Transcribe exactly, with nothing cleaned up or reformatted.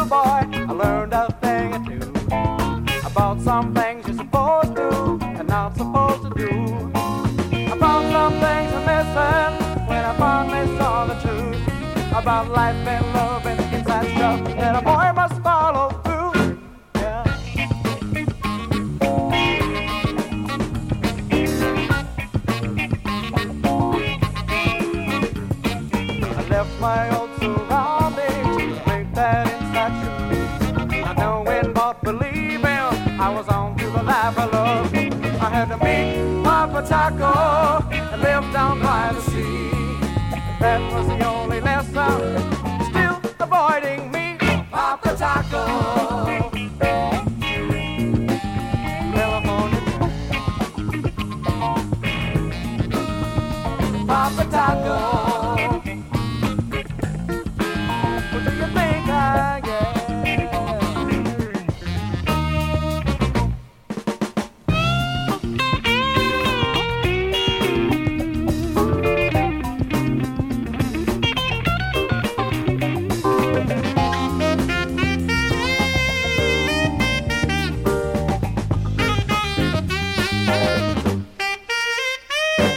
boy, I learned a thing or two about some things you're supposed to and not supposed to do. About some things I'm missing when I finally saw the truth about life and love and inside stuff that a boy must follow through. Yeah. I left my old surroundings to make that inside true. I know when but believing I was on to the life I love. I had to meet Papa Taco and live down by the sea. That was the only lesson, still avoiding me. Papa Taco.